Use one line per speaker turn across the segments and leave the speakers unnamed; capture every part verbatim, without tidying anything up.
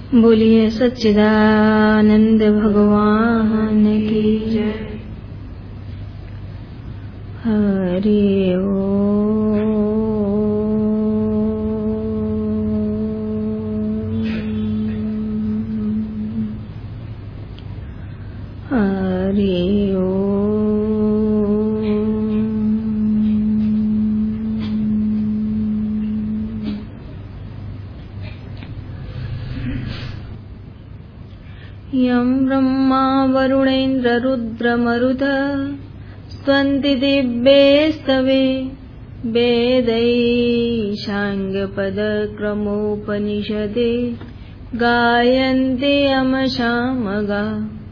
बोलिए सच्चिदानंद भगवान की जय। हरि ओम। हरि ओम। यं ब्रह्मा वरुणेन्द्र रुद्रमरुत स्तवन्ति दिव्यैस्तवे वेदैः साङ्गपदक्रमोपनिषदे गायन्ति यमसामगा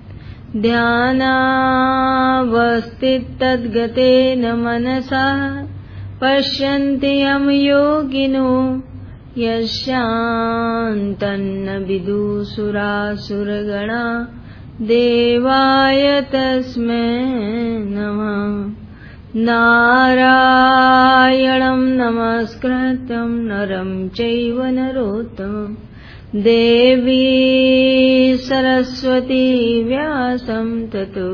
ध्यानावस्थितद्गतेन मनसा पश्यन्ति यं योगिनो यस्यान्तन्न विदुसुरासुरगणा देवाय तस्मै नमः। नारायणं नमस्कृत्यं नरं चैव नरोत्तमं देवी सरस्वती व्यासं ततो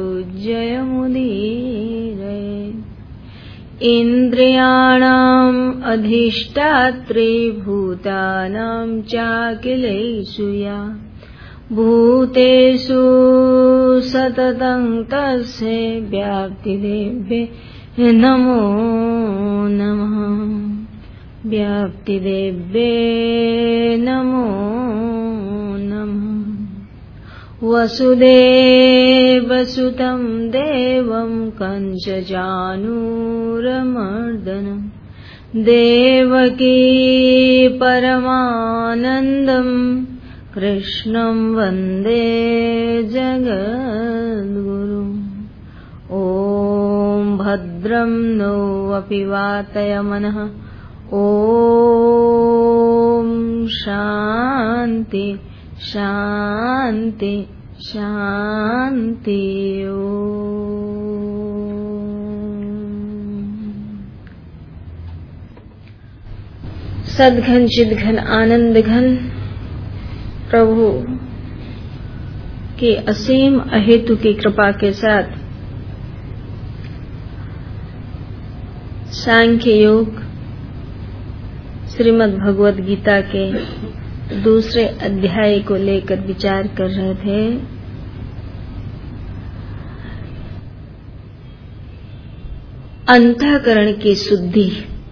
जयमुदीरये। इन्द्रियाणाम् अधिष्ठात्री भूतानां चाखिलेषु या भूतेषु सततं तस्यै व्याप्तिदेवे नमो नमः। व्याप्तिदेवे नमो नमः। वसुदेवसुतं देवं कंसचाणूरमर्दनं देवकी परमानन्दं कृष्णं वन्दे जगद्गुरुम्। ॐ भद्रं नो अपि वातयमनः। ॐ शान्ति शान्ति शान्ति। सद्घन चिद्घन आनंद घन प्रभु की असीम अहेतु की कृपा के साथ सांख्य योग श्रीमद् भगवद गीता के दूसरे अध्याय को लेकर विचार कर रहे थे। अंतःकरण की शुद्धि,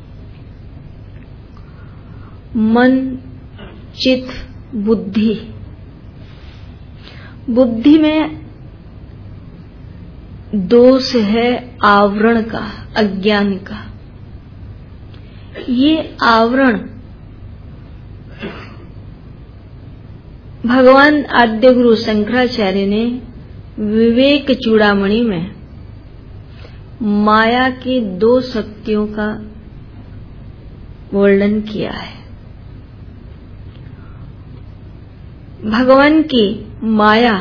मन चित्त बुद्धि। बुद्धि में दोष है आवरण का, अज्ञान का। ये आवरण भगवान आद्य गुरु शंकराचार्य ने विवेक चूड़ामणि में माया की दो शक्तियों का वर्णन किया है। भगवान की माया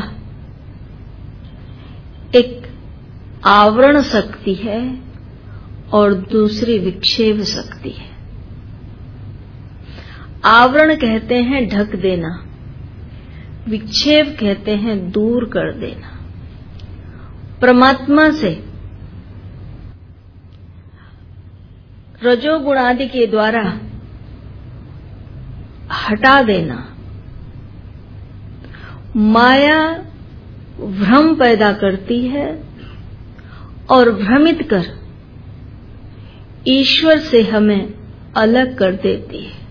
एक आवरण शक्ति है और दूसरी विक्षेप शक्ति है। आवरण कहते हैं ढक देना, विक्षेप कहते हैं दूर कर देना। परमात्मा से रजोगुण आदि के द्वारा हटा देना। माया भ्रम पैदा करती है और भ्रमित कर ईश्वर से हमें अलग कर देती है।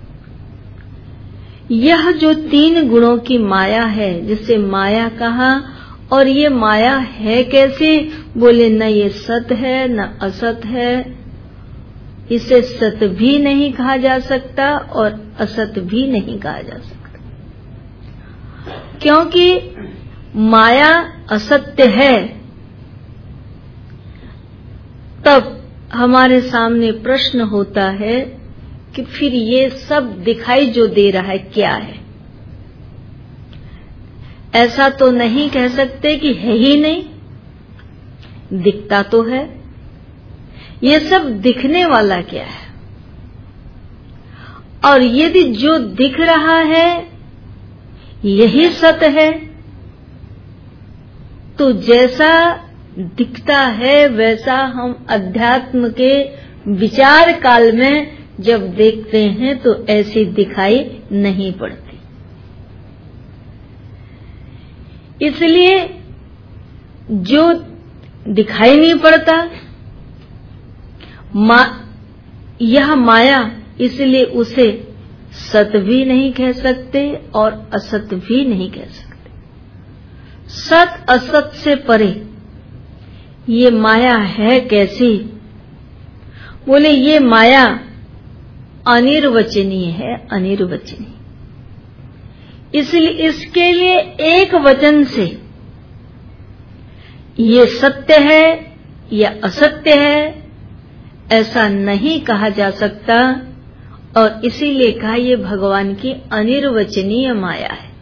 यह जो तीन गुणों की माया है, जिसे माया कहा, और ये माया है कैसे? बोले न ये सत है न असत है। इसे सत भी नहीं कहा जा सकता और असत भी नहीं कहा जा सकता, क्योंकि माया असत्य है। तब हमारे सामने प्रश्न होता है कि फिर ये सब दिखाई जो दे रहा है क्या है? ऐसा तो नहीं कह सकते कि है ही नहीं, दिखता तो है। ये सब दिखने वाला क्या है? और यदि जो दिख रहा है यही सत है, तो जैसा दिखता है वैसा हम अध्यात्म के विचार काल में जब देखते हैं तो ऐसी दिखाई नहीं पड़ती। इसलिए जो दिखाई नहीं पड़ता मा, यह माया, इसलिए उसे सत भी नहीं कह सकते और असत भी नहीं कह सकते। सत असत से परे ये माया है कैसी? बोले ये माया अनिर्वचनीय है, अनिर्वचनीय। इसलिए इसके लिए एक वचन से ये सत्य है या असत्य है ऐसा नहीं कहा जा सकता, और इसीलिए कहा ये भगवान की अनिर्वचनीय माया है।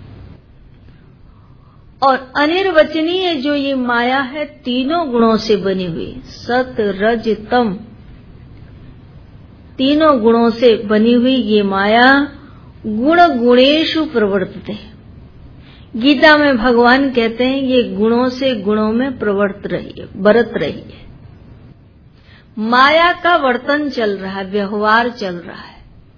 और अनिर्वचनीय जो ये माया है तीनों गुणों से बनी हुई, सत रज तम, तीनों गुणों से बनी हुई ये माया गुण गुणेषु प्रवर्तते। गीता में भगवान कहते हैं ये गुणों से गुणों में प्रवर्त रही है, बरत रही है। माया का वर्तन चल रहा है, व्यवहार चल रहा है।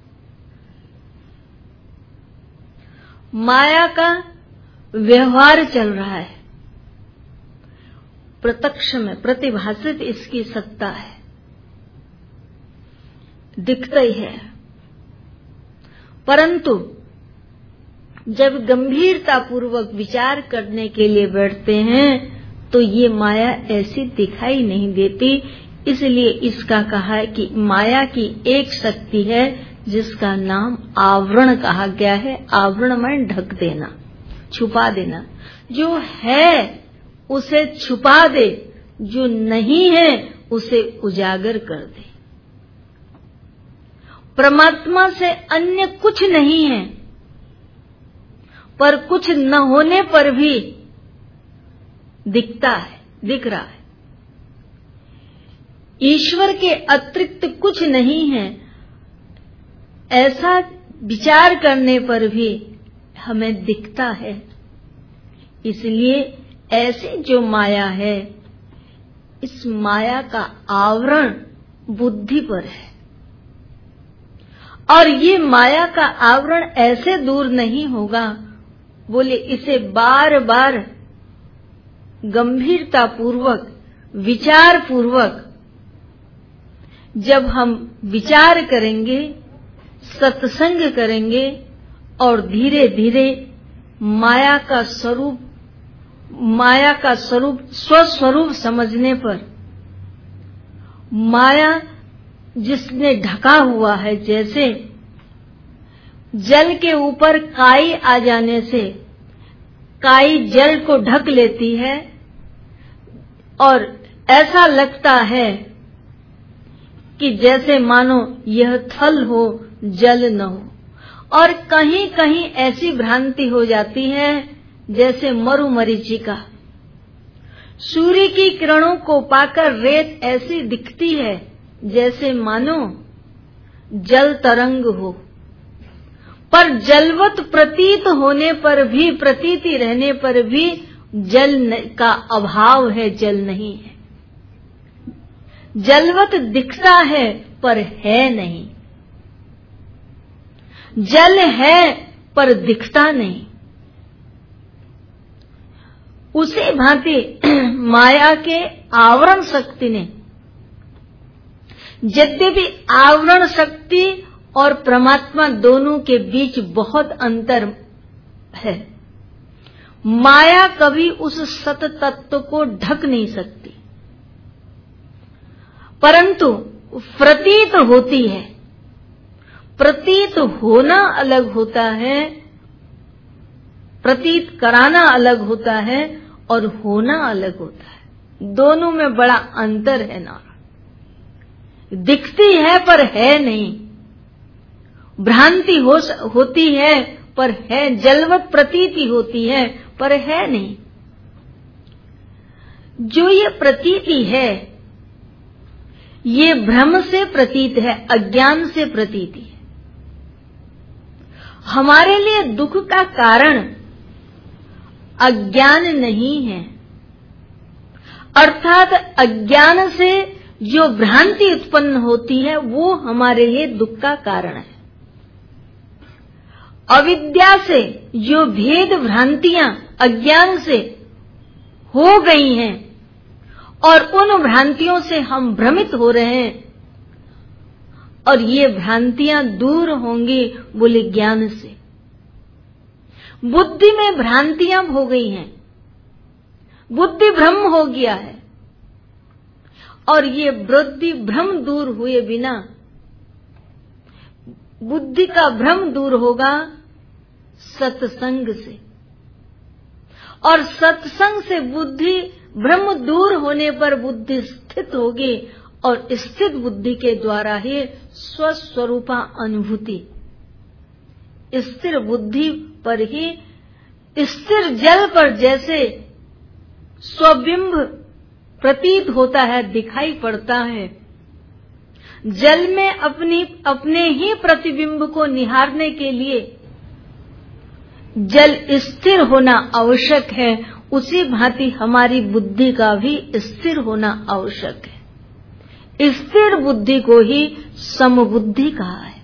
माया का व्यवहार चल रहा है, प्रत्यक्ष में प्रतिभासित इसकी सत्ता है, दिखता ही है। परंतु जब गंभीरता पूर्वक विचार करने के लिए बैठते हैं तो ये माया ऐसी दिखाई नहीं देती। इसलिए इसका कहा है कि माया की एक शक्ति है जिसका नाम आवरण कहा गया है। आवरण में ढक देना, छुपा देना। जो है उसे छुपा दे, जो नहीं है उसे उजागर कर दे। परमात्मा से अन्य कुछ नहीं है, पर कुछ न होने पर भी दिखता है, दिख रहा है। ईश्वर के अतिरिक्त कुछ नहीं है, ऐसा विचार करने पर भी हमें दिखता है। इसलिए ऐसी जो माया है, इस माया का आवरण बुद्धि पर है, और ये माया का आवरण ऐसे दूर नहीं होगा। बोले इसे बार बार गंभीरता पूर्वक, विचार पूर्वक जब हम विचार करेंगे, सत्संग करेंगे और धीरे धीरे माया का स्वरूप, माया का स्वरूप स्वस्वरूप समझने पर, माया जिसने ढका हुआ है, जैसे जल के ऊपर काई आ जाने से काई जल को ढक लेती है और ऐसा लगता है कि जैसे मानो यह थल हो, जल न हो। और कहीं कहीं ऐसी भ्रांति हो जाती है जैसे मरुमरीचिका, सूर्य की किरणों को पाकर रेत ऐसी दिखती है जैसे मानो जल तरंग हो, पर जलवत प्रतीत होने पर भी, प्रतीति रहने पर भी जल का अभाव है, जल नहीं है। जलवत दिखता है पर है नहीं, जल है पर दिखता नहीं। उसी भांति माया के आवरण शक्ति ने, यद्यपि आवरण शक्ति और परमात्मा दोनों के बीच बहुत अंतर है, माया कभी उस सत तत्व को ढक नहीं सकती, परंतु प्रतीत होती है। प्रतीत होना अलग होता है, प्रतीत कराना अलग होता है और होना अलग होता है। दोनों में बड़ा अंतर है ना। दिखती है पर है नहीं, भ्रांति हो होती है पर है, जलवत प्रतीति होती है पर है नहीं। जो ये प्रतीति है ये भ्रम से प्रतीत है, अज्ञान से प्रतीति है। हमारे लिए दुख का कारण अज्ञान नहीं है, अर्थात अज्ञान से जो भ्रांति उत्पन्न होती है वो हमारे लिए दुख का कारण है। अविद्या से जो भेद भ्रांतियां अज्ञान से हो गई हैं और उन भ्रांतियों से हम भ्रमित हो रहे हैं, और ये भ्रांतियां दूर होंगी बोले ज्ञान से। बुद्धि में भ्रांतियां हो गई हैं, बुद्धि भ्रम हो गया है, और ये बुद्धि भ्रम दूर हुए बिना, बुद्धि का भ्रम दूर होगा सत्संग से, और सत्संग से बुद्धि भ्रम दूर होने पर बुद्धि स्थित होगी, और स्थित बुद्धि के द्वारा ही स्वस्वरूपा अनुभूति, स्थिर बुद्धि पर ही, स्थिर जल पर जैसे स्वबिंब प्रतीत होता है, दिखाई पड़ता है, जल में अपनी अपने ही प्रतिबिंब को निहारने के लिए जल स्थिर होना आवश्यक है, उसी भांति हमारी बुद्धि का भी स्थिर होना आवश्यक है। स्थिर बुद्धि को ही समबुद्धि कहा है,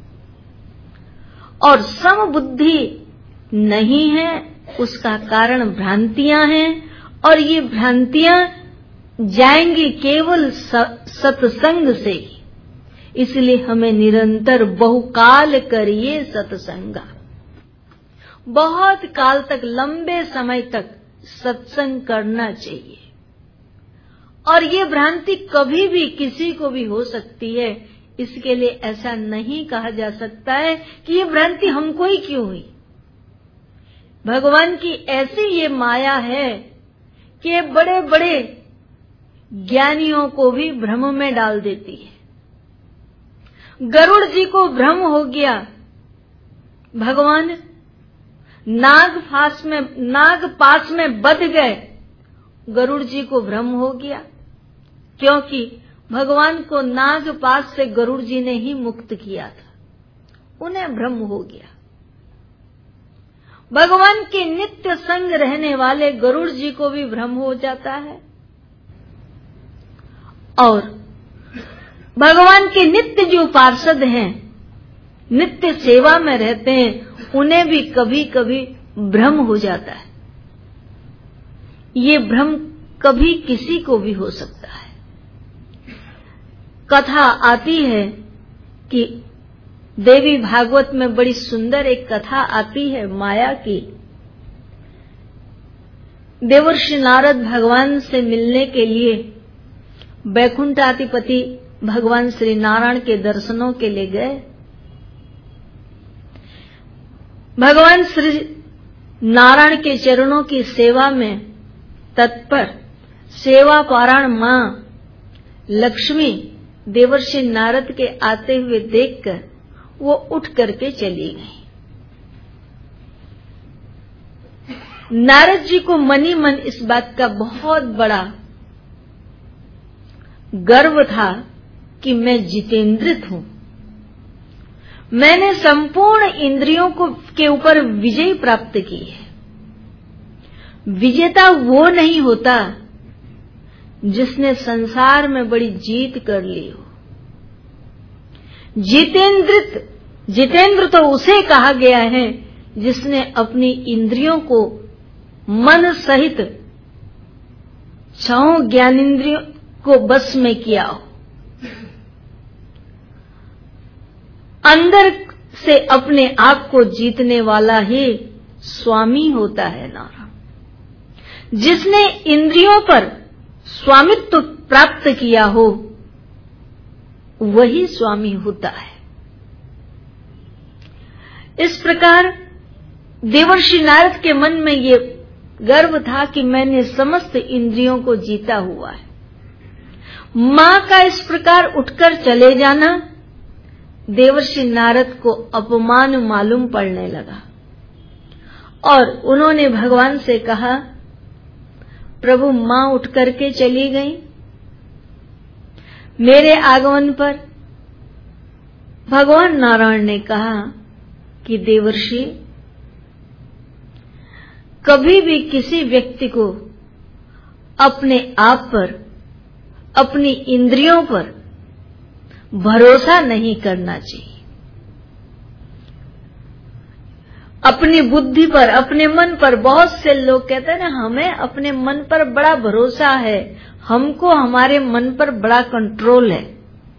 और समबुद्धि नहीं है उसका कारण भ्रांतियां हैं, और ये भ्रांतियां जाएंगी केवल सत्संग से ही। इसलिए हमें निरंतर बहुकाल करिए सत्संगा, बहुत काल तक, लंबे समय तक सत्संग करना चाहिए। और ये भ्रांति कभी भी किसी को भी हो सकती है, इसके लिए ऐसा नहीं कहा जा सकता है कि ये भ्रांति हमको ही क्यों हुई। भगवान की ऐसी ये माया है कि बड़े बड़े ज्ञानियों को भी भ्रम में डाल देती है। गरुड़ जी को भ्रम हो गया, भगवान नाग फास में नाग पास में बंध गए, गरुड़ जी को भ्रम हो गया, क्योंकि भगवान को नाग पास से गरुड़ जी ने ही मुक्त किया था, उन्हें भ्रम हो गया। भगवान के नित्य संग रहने वाले गरुड़ जी को भी भ्रम हो जाता है, और भगवान के नित्य जो पार्षद हैं, नित्य सेवा में रहते हैं, उन्हें भी कभी कभी भ्रम हो जाता है। ये भ्रम कभी किसी को भी हो सकता है। कथा आती है कि देवी भागवत में बड़ी सुंदर एक कथा आती है माया की। देवर्षि नारद भगवान से मिलने के लिए वैकुंठाधिपति भगवान श्री नारायण के दर्शनों के लिए गए। भगवान श्री नारायण के चरणों की सेवा में तत्पर सेवा पारायण मां लक्ष्मी देवर्षि नारद के आते हुए देखकर वो उठ करके चली गई। नारद जी को मनी मन इस बात का बहुत बड़ा गर्व था कि मैं जितेंद्रित हूं, मैंने संपूर्ण इंद्रियों को के ऊपर विजय प्राप्त की है। विजेता वो नहीं होता जिसने संसार में बड़ी जीत कर ली हो। जितेंद्रित जितेंद्र तो उसे कहा गया है जिसने अपनी इंद्रियों को मन सहित छहों ज्ञानेंद्रियों को बस में किया हो। अंदर से अपने आप को जीतने वाला ही स्वामी होता है नारायण। जिसने इंद्रियों पर स्वामित्व प्राप्त किया हो वही स्वामी होता है। इस प्रकार देवर्षि नारद के मन में ये गर्व था कि मैंने समस्त इंद्रियों को जीता हुआ है। मां का इस प्रकार उठकर चले जाना देवर्षि नारद को अपमान मालूम पड़ने लगा, और उन्होंने भगवान से कहा, प्रभु मां उठ करके चली गई। मेरे आगमन पर भगवान नारायण ने कहा कि देवर्षि, कभी भी किसी व्यक्ति को अपने आप पर, अपनी इंद्रियों पर भरोसा नहीं करना चाहिए। अपनी बुद्धि पर, अपने मन पर, बहुत से लोग कहते हैं ना, हमें अपने मन पर बड़ा भरोसा है, हमको हमारे मन पर बड़ा कंट्रोल है,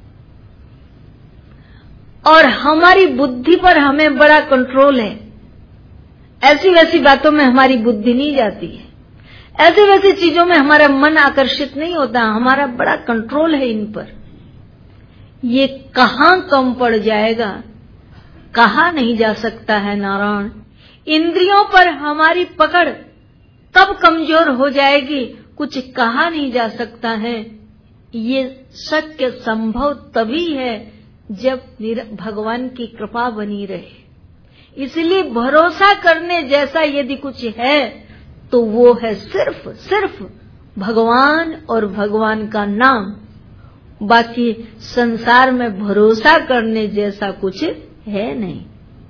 और हमारी बुद्धि पर हमें बड़ा कंट्रोल है। ऐसी वैसी बातों में हमारी बुद्धि नहीं जाती है, ऐसी वैसी चीजों में हमारा मन आकर्षित नहीं होता, हमारा बड़ा कंट्रोल है इन पर। ये कहाँ कम पड़ जाएगा, कहा नहीं जा सकता है नारायण। इंद्रियों पर हमारी पकड़ कब कमजोर हो जाएगी, कुछ कहा नहीं जा सकता है। ये शक्य संभव तभी है जब भगवान की कृपा बनी रहे। इसलिए भरोसा करने जैसा यदि कुछ है तो वो है सिर्फ सिर्फ भगवान और भगवान का नाम। बाकी संसार में भरोसा करने जैसा कुछ है नहीं।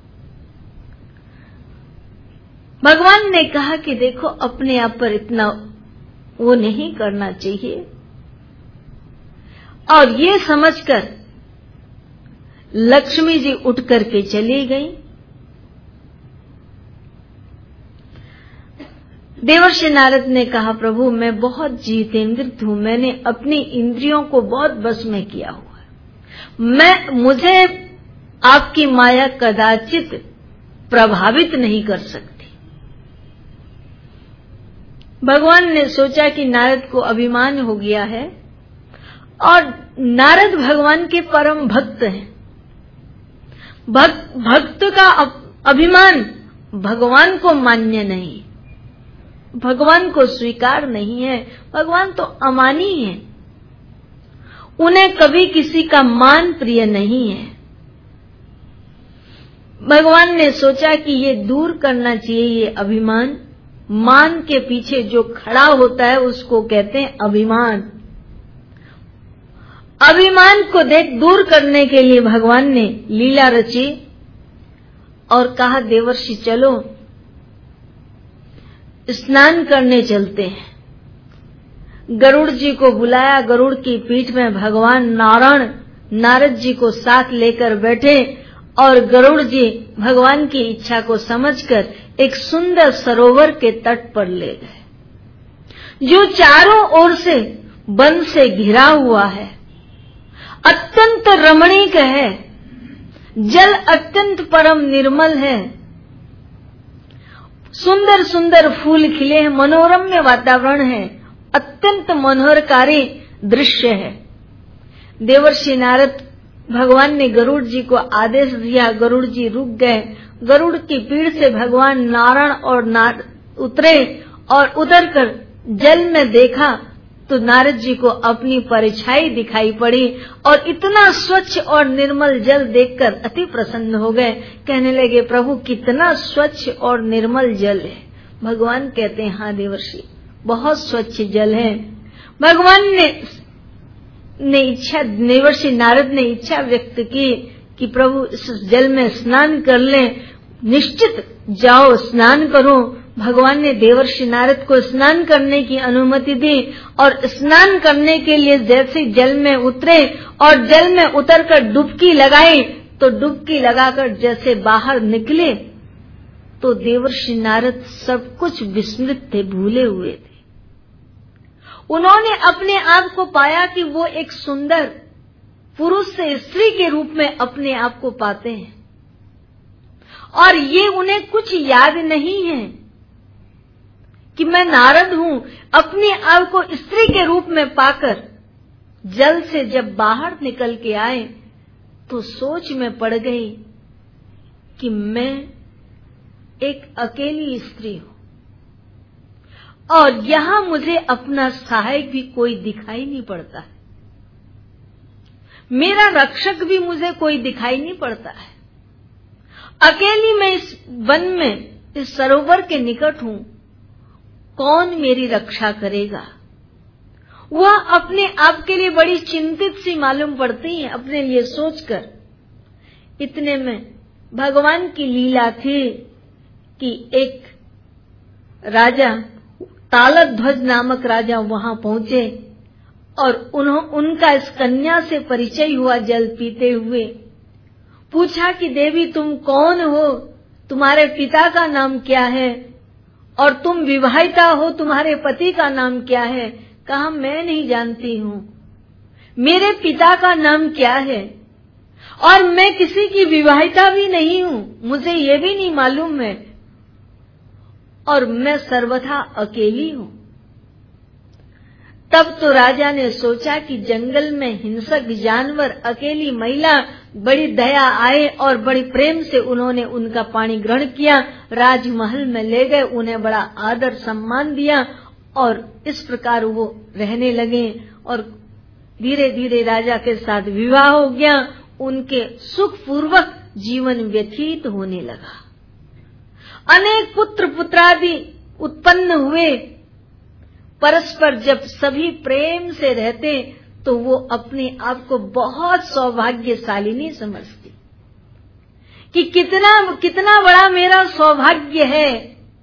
भगवान ने कहा कि देखो, अपने आप पर इतना वो नहीं करना चाहिए। और ये समझकर लक्ष्मी जी उठ करके चली गई। देवर्षि नारद ने कहा, प्रभु मैं बहुत जितेंद्रिय हूं, मैंने अपनी इंद्रियों को बहुत बस में किया हुआ है, मैं मुझे आपकी माया कदाचित प्रभावित नहीं कर सकती। भगवान ने सोचा कि नारद को अभिमान हो गया है, और नारद भगवान के परम भक्त हैं। भक्त भक्त का अभिमान भगवान को मान्य नहीं, भगवान को स्वीकार नहीं है। भगवान तो अमानी है, उन्हें कभी किसी का मान प्रिय नहीं है। भगवान ने सोचा कि ये दूर करना चाहिए, ये अभिमान। मान के पीछे जो खड़ा होता है उसको कहते हैं अभिमान। अभिमान को देख दूर करने के लिए भगवान ने लीला रची और कहा, देवर्षि चलो स्नान करने चलते हैं। गरुड़ जी को बुलाया, गरुड़ की पीठ में भगवान नारायण नारद जी को साथ लेकर बैठे, और गरुड़ जी भगवान की इच्छा को समझकर एक सुंदर सरोवर के तट पर ले गए, जो चारों ओर से वन से घिरा हुआ है, अत्यंत रमणीक है, जल अत्यंत परम निर्मल है, सुंदर सुंदर फूल खिले हैं, मनोरम्य वातावरण है, अत्यंत मनोहरकारी दृश्य है। देवर्षि नारद भगवान ने गरुड़ जी को आदेश दिया, गरुड़ जी रुक गए। गरुड़ की पीठ से भगवान नारायण और नार उतरे, और उतर कर जल में देखा तो नारद जी को अपनी परछाई दिखाई पड़ी, और इतना स्वच्छ और निर्मल जल देखकर अति प्रसन्न हो गए। कहने लगे, प्रभु कितना स्वच्छ और निर्मल जल है। भगवान कहते हैं, हाँ देवर्षि, बहुत स्वच्छ जल है। भगवान ने ने इच्छा, देवर्षि नारद ने इच्छा व्यक्त की कि प्रभु इस जल में स्नान कर लें। निश्चित जाओ स्नान करो। भगवान ने देवर्षि नारद को स्नान करने की अनुमति दी, और स्नान करने के लिए जैसे जल में उतरे और जल में उतरकर डुबकी लगाई, तो डुबकी लगाकर जैसे बाहर निकले तो देवर्षि नारद सब कुछ विस्मृत थे, भूले हुए थे। उन्होंने अपने आप को पाया कि वो एक सुंदर पुरुष से स्त्री के रूप में अपने आप को पाते हैं, और ये उन्हें कुछ याद नहीं है कि मैं नारद हूं। अपने आप को स्त्री के रूप में पाकर जल से जब बाहर निकल के आए तो सोच में पड़ गई कि मैं एक अकेली स्त्री हूं, और यहां मुझे अपना सहायक भी कोई दिखाई नहीं पड़ता है, मेरा रक्षक भी मुझे कोई दिखाई नहीं पड़ता है। अकेली मैं इस वन में, इस सरोवर के निकट हूं, कौन मेरी रक्षा करेगा। वह अपने आप के लिए बड़ी चिंतित सी मालूम पड़ती है, अपने लिए सोचकर। इतने में भगवान की लीला थी कि एक राजा, तालध्वज नामक राजा वहां पहुंचे और उन्हों उनका इस कन्या से परिचय हुआ। जल पीते हुए पूछा कि देवी तुम कौन हो, तुम्हारे पिता का नाम क्या है, और तुम विवाहिता हो, तुम्हारे पति का नाम क्या है। कहा मैं नहीं जानती हूं, मेरे पिता का नाम क्या है, और मैं किसी की विवाहिता भी नहीं हूं, मुझे ये भी नहीं मालूम है, और मैं सर्वथा अकेली हूं। तब तो राजा ने सोचा कि जंगल में हिंसक जानवर, अकेली महिला, बड़ी दया आए और बड़ी प्रेम से उन्होंने उनका पानी ग्रहण किया, राजमहल में ले गए, उन्हें बड़ा आदर सम्मान दिया और इस प्रकार वो रहने लगे और धीरे धीरे राजा के साथ विवाह हो गया। उनके सुखपूर्वक जीवन व्यतीत होने लगा। अनेक पुत्र पुत्रादि उत्पन्न हुए। परस्पर जब सभी प्रेम से रहते तो वो अपने आप को बहुत सौभाग्यशालिनी समझती कि कितना कितना बड़ा मेरा सौभाग्य है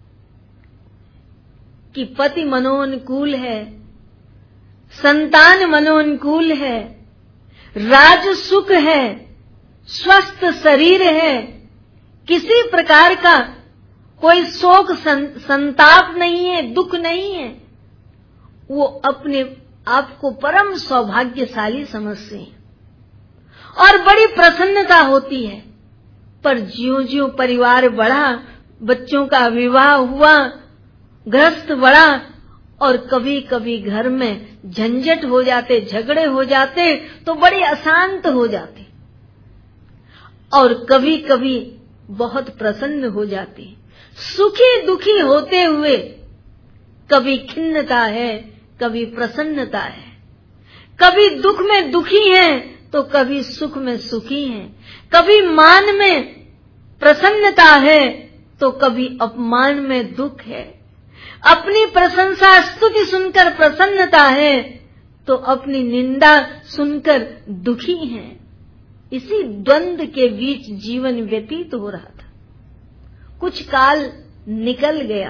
कि पति मनोनुकूल है, संतान मनोनुकूल है, राज सुख है, स्वस्थ शरीर है, किसी प्रकार का कोई शोक संताप नहीं है, दुख नहीं है। वो अपने आप को परम सौभाग्यशाली समझते हैं और बड़ी प्रसन्नता होती है। पर ज्यों-ज्यों परिवार बढ़ा, बच्चों का विवाह हुआ, गृहस्थ बढ़ा और कभी कभी घर में झंझट हो जाते, झगड़े हो जाते तो बड़े अशांत हो जाते और कभी कभी बहुत प्रसन्न हो जाते। सुखी दुखी होते हुए कभी खिन्नता है, कभी प्रसन्नता है, कभी दुख में दुखी हैं तो कभी सुख में सुखी हैं, कभी मान में प्रसन्नता है तो कभी अपमान में दुख है, अपनी प्रशंसा स्तुति सुनकर प्रसन्नता है तो अपनी निंदा सुनकर दुखी हैं। इसी द्वंद के बीच जीवन व्यतीत हो रहा था। कुछ काल निकल गया।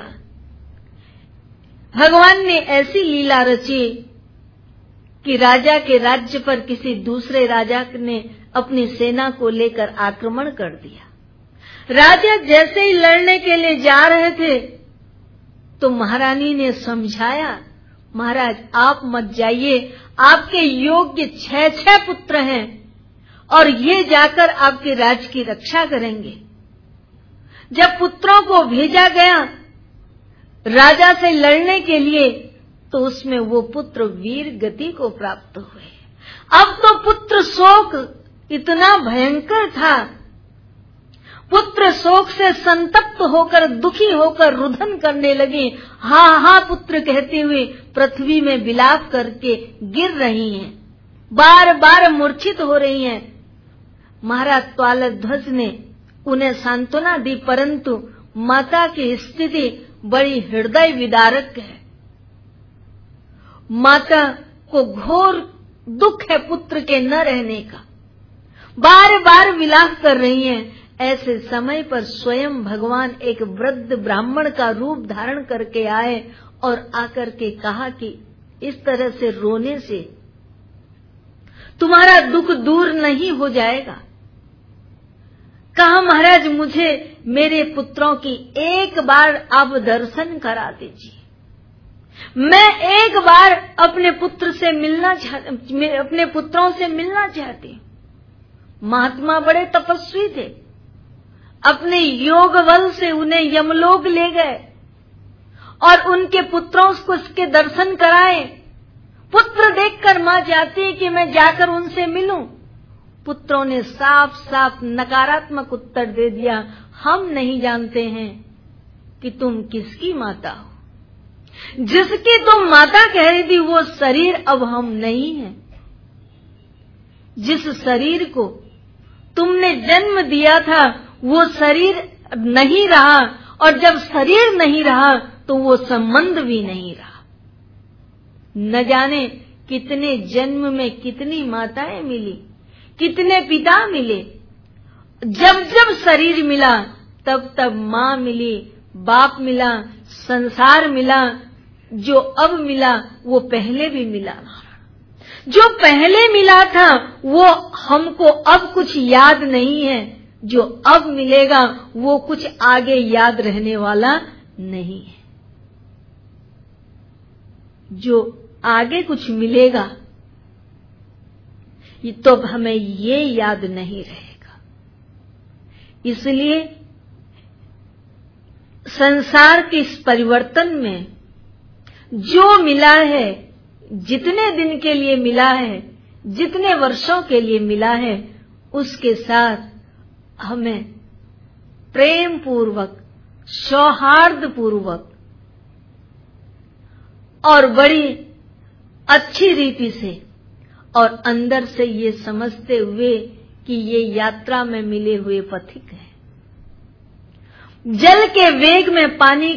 भगवान ने ऐसी लीला रची कि राजा के राज्य पर किसी दूसरे राजा ने अपनी सेना को लेकर आक्रमण कर दिया। राजा जैसे ही लड़ने के लिए जा रहे थे तो महारानी ने समझाया, महाराज आप मत जाइए, आपके योग्य छह छह पुत्र हैं और ये जाकर आपके राज्य की रक्षा करेंगे। जब पुत्रों को भेजा गया राजा से लड़ने के लिए तो उसमें वो पुत्र वीर गति को प्राप्त हुए। अब तो पुत्र शोक इतना भयंकर था, पुत्र शोक से संतप्त होकर दुखी होकर रुदन करने लगे, हा हा पुत्र कहते हुए पृथ्वी में विलाप करके गिर रही हैं, बार बार मूर्छित हो रही हैं। महाराज तालध्वज ने उन्हें सांत्वना दी, परंतु माता की स्थिति बड़ी हृदय विदारक है। माता को घोर दुख है पुत्र के न रहने का, बार बार विलाप कर रही हैं। ऐसे समय पर स्वयं भगवान एक वृद्ध ब्राह्मण का रूप धारण करके आए और आकर के कहा कि इस तरह से रोने से तुम्हारा दुख दूर नहीं हो जाएगा। कहा महाराज मुझे मेरे पुत्रों की एक बार आप दर्शन करा दीजिए, मैं एक बार अपने पुत्र से मिलना चाहती, अपने पुत्रों से मिलना चाहती। महात्मा बड़े तपस्वी थे, अपने योग बल से उन्हें यमलोक ले गए और उनके पुत्रों को उसके दर्शन कराए। पुत्र देखकर मां चाहती है कि मैं जाकर उनसे मिलूं। पुत्रों ने साफ साफ नकारात्मक उत्तर दे दिया, हम नहीं जानते हैं कि तुम किसकी माता हो, जिसकी तुम माता कह रही थी वो शरीर अब हम नहीं है। जिस शरीर को तुमने जन्म दिया था वो शरीर नहीं रहा, और जब शरीर नहीं रहा तो वो संबंध भी नहीं रहा। न जाने कितने जन्म में कितनी माताएं मिली, कितने पिता मिले, जब जब शरीर मिला तब तब माँ मिली, बाप मिला, संसार मिला। जो अब मिला वो पहले भी मिला। जो पहले मिला था वो हमको अब कुछ याद नहीं है। जो अब मिलेगा वो कुछ आगे याद रहने वाला नहीं है। जो आगे कुछ मिलेगा तो हमें ये याद नहीं रहेगा। इसलिए संसार के इस परिवर्तन में जो मिला है, जितने दिन के लिए मिला है, जितने वर्षों के लिए मिला है, उसके साथ हमें प्रेम पूर्वक, सौहार्द पूर्वक और बड़ी अच्छी रीति से और अंदर से ये समझते हुए कि ये यात्रा में मिले हुए पथिक हैं। जल के वेग में पानी,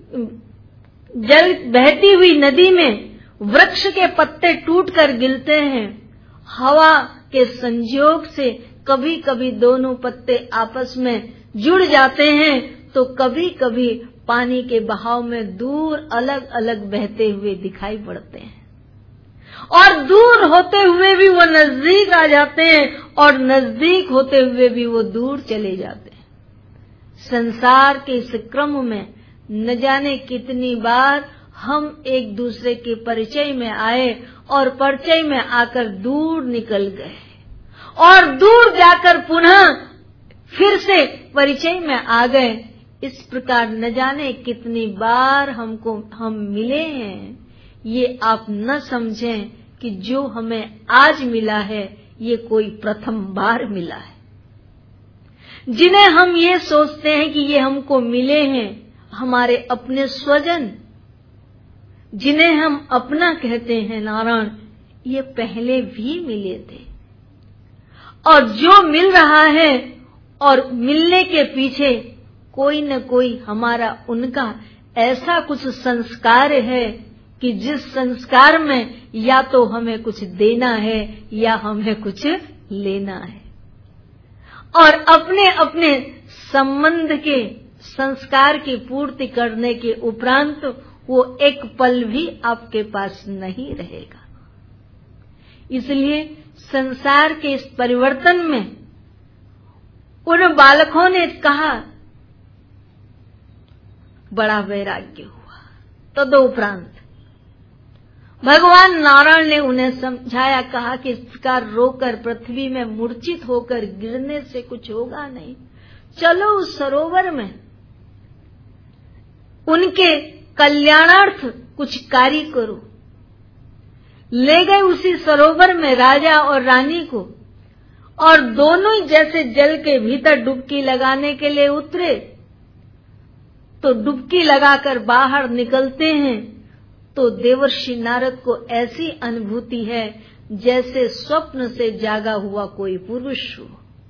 जल बहती हुई नदी में वृक्ष के पत्ते टूटकर गिरते हैं। हवा के संयोग से कभी कभी दोनों पत्ते आपस में जुड़ जाते हैं तो कभी कभी पानी के बहाव में दूर अलग अलग बहते हुए दिखाई पड़ते हैं और दूर होते हुए भी वो नजदीक आ जाते हैं और नजदीक होते हुए भी वो दूर चले जाते हैं। संसार के इस क्रम में न जाने कितनी बार हम एक दूसरे के परिचय में आए और परिचय में आकर दूर निकल गए और दूर जाकर पुनः फिर से परिचय में आ गए। इस प्रकार न जाने कितनी बार हमको हम मिले हैं। ये आप न समझें कि जो हमें आज मिला है ये कोई प्रथम बार मिला है। जिन्हें हम ये सोचते हैं कि ये हमको मिले हैं, हमारे अपने स्वजन, जिन्हें हम अपना कहते हैं नारायण, ये पहले भी मिले थे। और जो मिल रहा है और मिलने के पीछे कोई न कोई हमारा उनका ऐसा कुछ संस्कार है कि जिस संस्कार में या तो हमें कुछ देना है या हमें कुछ लेना है। और अपने अपने संबंध के संस्कार की पूर्ति करने के उपरांत वो एक पल भी आपके पास नहीं रहेगा। इसलिए संसार के इस परिवर्तन में उन बालकों ने कहा, बड़ा वैराग्य हुआ। तदुपरांत भगवान नारायण ने उन्हें समझाया, कहा कि इसका रोकर पृथ्वी में मूर्छित होकर गिरने से कुछ होगा नहीं। चलो उस सरोवर में उनके कल्याणार्थ कुछ कार्य करो। ले गए उसी सरोवर में राजा और रानी को और दोनों ही जैसे जल के भीतर डुबकी लगाने के लिए उतरे तो डुबकी लगाकर बाहर निकलते हैं तो देवर्षि नारद को ऐसी अनुभूति है जैसे स्वप्न से जागा हुआ कोई पुरुष हो।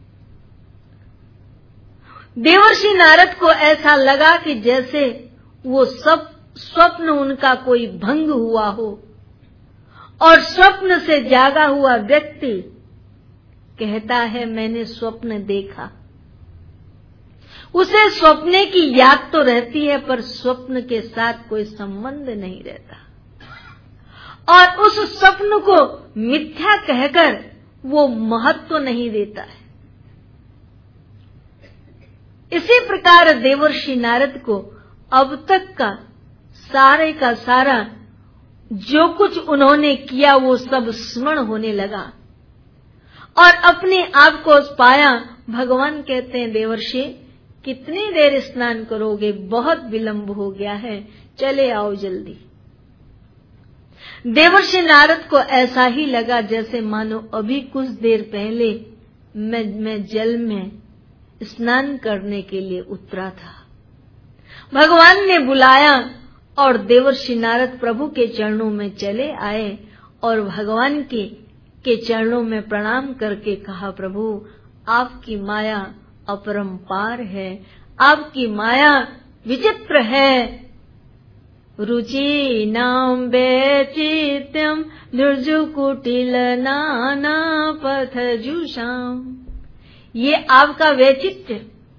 देवर्षि नारद को ऐसा लगा कि जैसे वो सब स्वप्न उनका कोई भंग हुआ हो और स्वप्न से जागा हुआ व्यक्ति कहता है मैंने स्वप्न देखा। उसे स्वप्ने की याद तो रहती है पर स्वप्न के साथ कोई संबंध नहीं रहता और उस स्वप्न को मिथ्या कहकर वो महत्व नहीं देता है। इसी प्रकार देवर्षि नारद को अब तक का सारे का सारा जो कुछ उन्होंने किया वो सब स्मरण होने लगा और अपने आप को पाया। भगवान कहते हैं, देवर्षि कितनी देर स्नान करोगे, बहुत विलंब हो गया है, चले आओ जल्दी। देवर्षि नारद को ऐसा ही लगा जैसे मानो अभी कुछ देर पहले मैं मैं जल में स्नान करने के लिए उतरा था। भगवान ने बुलाया और देवर्षि नारद प्रभु के चरणों में चले आए और भगवान के के चरणों में प्रणाम करके कहा, प्रभु आपकी माया अपरंपार है, आपकी माया विचित्र है। रुचि नाम वैचित्यम दुर्जु कुटिल नाना पथ जुषाम। ये आपका वैचित्र्य,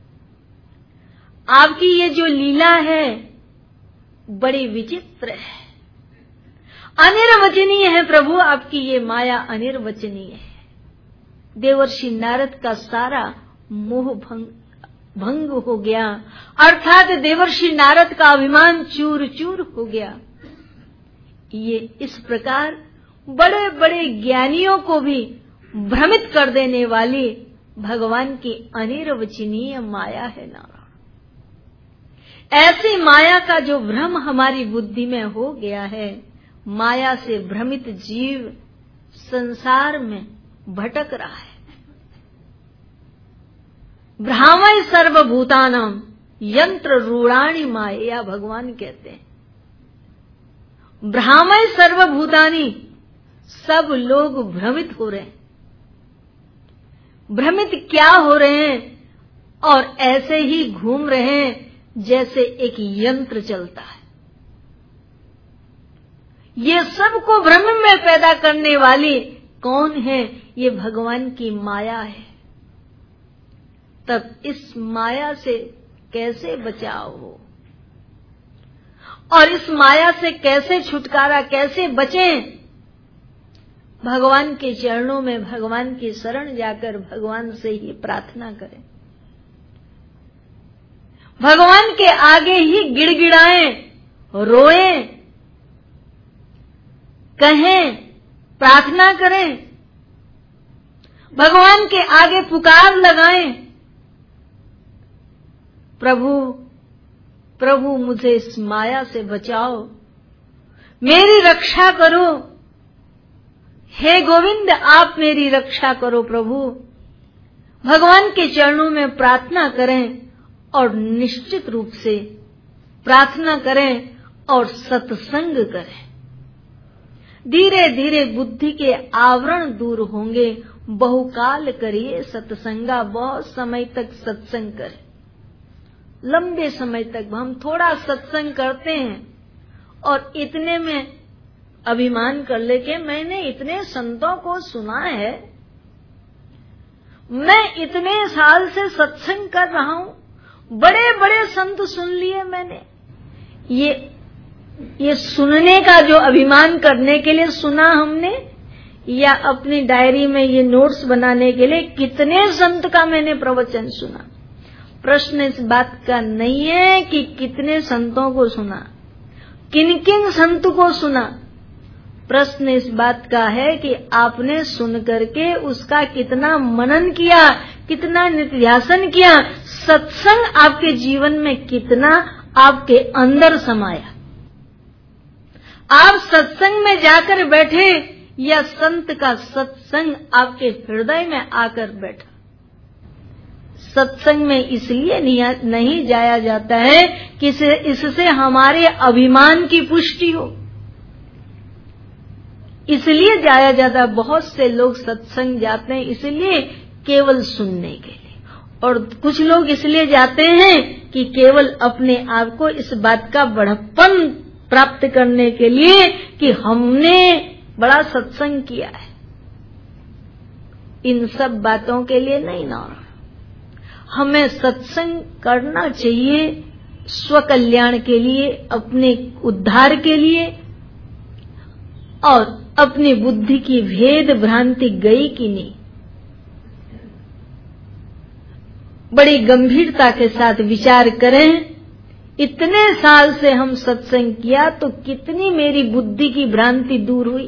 आपकी ये जो लीला है बड़ी विचित्र है, अनिर्वचनीय है प्रभु। आपकी ये माया अनिर्वचनीय है। देवर्षि नारद का सारा मोह भंग भंग हो गया, अर्थात देवर्षि नारद का अभिमान चूर चूर हो गया। ये इस प्रकार बड़े बड़े ज्ञानियों को भी भ्रमित कर देने वाली भगवान की अनिर्वचनीय माया है नारायण। ऐसी माया का जो भ्रम हमारी बुद्धि में हो गया है, माया से भ्रमित जीव संसार में भटक रहा है। भ्रामय सर्वभूतानाम यंत्र रूढ़ाणी माया, भगवान कहते हैं। भ्रामय सर्वभूतानी, सब लोग भ्रमित हो रहे हैं। भ्रमित क्या हो रहे हैं? और ऐसे ही घूम रहे हैं जैसे एक यंत्र चलता है। ये सबको भ्रम में पैदा करने वाली कौन है? ये भगवान की माया है। तब इस माया से कैसे बचाव हो और इस माया से कैसे छुटकारा, कैसे बचें? भगवान के चरणों में, भगवान की शरण जाकर भगवान से ही प्रार्थना करें। भगवान के आगे ही गिड़गिड़ाएं, रोएं, कहें, प्रार्थना करें, भगवान के आगे पुकार लगाएं, प्रभु प्रभु मुझे इस माया से बचाओ, मेरी रक्षा करो। हे गोविंद, आप मेरी रक्षा करो प्रभु। भगवान के चरणों में प्रार्थना करें और निश्चित रूप से प्रार्थना करें और सत्संग करें। धीरे धीरे बुद्धि के आवरण दूर होंगे। बहुकाल करिए सत्संगा, बहुत समय तक सत्संग करें। लंबे समय तक हम थोड़ा सत्संग करते हैं और इतने में अभिमान कर ले कि मैंने इतने संतों को सुना है, मैं इतने साल से सत्संग कर रहा हूं, बड़े बड़े संत सुन लिए मैंने। ये ये सुनने का जो अभिमान करने के लिए सुना हमने, या अपनी डायरी में ये नोट्स बनाने के लिए कितने संत का मैंने प्रवचन सुना। प्रश्न इस बात का नहीं है कि कितने संतों को सुना, किन किन संत को सुना। प्रश्न इस बात का है कि आपने सुन करके उसका कितना मनन किया, कितना नित्यासन किया, सत्संग आपके जीवन में कितना आपके अंदर समाया। आप सत्संग में जाकर बैठे या संत का सत्संग आपके हृदय में आकर बैठा। सत्संग में इसलिए नहीं जाया जाता है कि इससे हमारे अभिमान की पुष्टि हो, इसलिए जाया जाता है। बहुत से लोग सत्संग जाते हैं इसलिए केवल सुनने के लिए, और कुछ लोग इसलिए जाते हैं कि केवल अपने आप को इस बात का बड़प्पन प्राप्त करने के लिए कि हमने बड़ा सत्संग किया है। इन सब बातों के लिए नहीं ना, हमें सत्संग करना चाहिए स्वकल्याण के लिए, अपने उद्धार के लिए, और अपनी बुद्धि की भेद भ्रांति गई कि नहीं, बड़ी गंभीरता के साथ विचार करें। इतने साल से हम सत्संग किया तो कितनी मेरी बुद्धि की भ्रांति दूर हुई।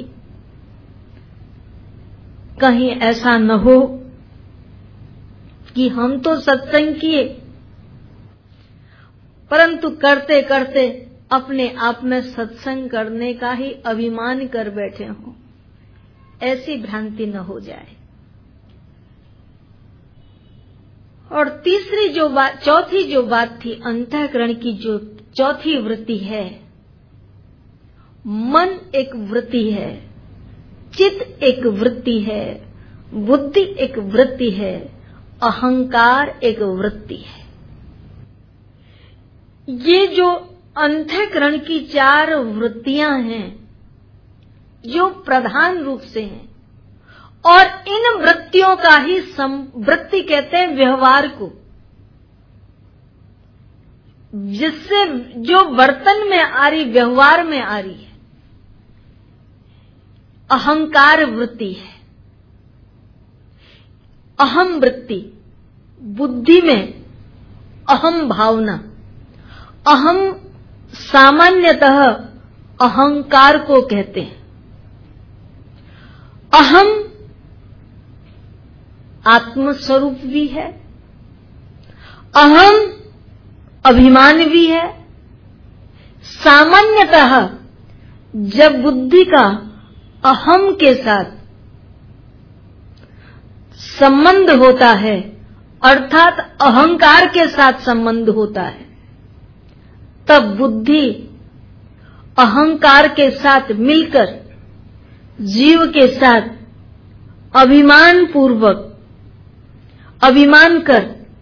कहीं ऐसा न हो कि हम तो सत्संग किए परंतु करते करते अपने आप में सत्संग करने का ही अभिमान कर बैठे हों। ऐसी भ्रांति न हो जाए। और तीसरी जो बात, चौथी जो बात थी, अंतःकरण की जो चौथी वृत्ति है, मन एक वृत्ति है, चित्त एक वृत्ति है, बुद्धि एक वृत्ति है, अहंकार एक वृत्ति है। ये जो अंतःकरण की चार वृत्तियां हैं जो प्रधान रूप से हैं, और इन वृत्तियों का ही वृत्ति कहते हैं व्यवहार को, जिससे जो वर्तन में आ रही, व्यवहार में आ रही है, अहंकार वृत्ति है। अहम वृत्ति, बुद्धि में अहम भावना, अहम सामान्यतः अहंकार को कहते हैं। अहम आत्मस्वरूप भी है, अहम अभिमान भी है। सामान्यतः जब बुद्धि का अहम के साथ संबंध होता है, अर्थात अहंकार के साथ संबंध होता है, तब बुद्धि अहंकार के साथ मिलकर जीव के साथ अभिमान पूर्वक अभिमान कर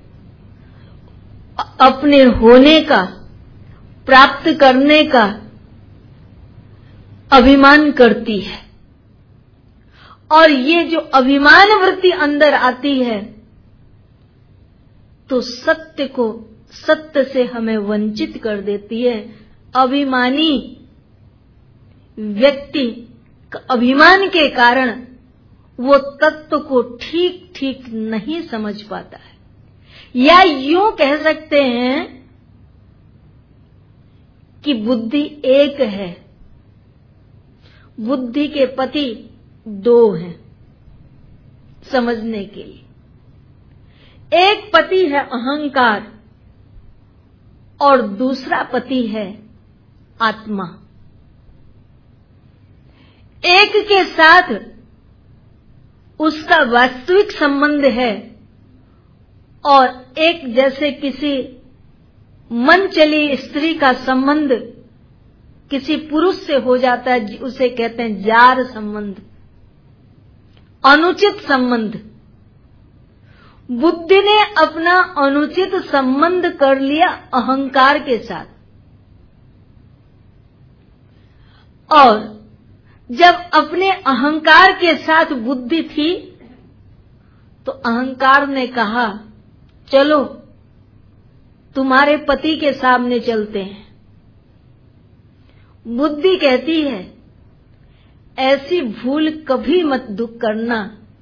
अपने होने का, प्राप्त करने का अभिमान करती है। और ये जो अभिमान वृत्ति अंदर आती है तो सत्य को, सत्य से हमें वंचित कर देती है। अभिमानी व्यक्ति अभिमान के कारण वो तत्व को ठीक ठीक नहीं समझ पाता है, या यूं कह सकते हैं कि बुद्धि एक है, बुद्धि के पति दो हैं समझने के लिए। एक पति है अहंकार और दूसरा पति है आत्मा। एक के साथ उसका वास्तविक संबंध है और एक जैसे किसी मन चली स्त्री का संबंध किसी पुरुष से हो जाता है, उसे कहते हैं जार संबंध, अनुचित संबंध। बुद्धि ने अपना अनुचित संबंध कर लिया अहंकार के साथ, और जब अपने अहंकार के साथ बुद्धि थी तो अहंकार ने कहा चलो तुम्हारे पति के सामने चलते हैं। बुद्धि कहती है ऐसी भूल कभी मत दुख करना,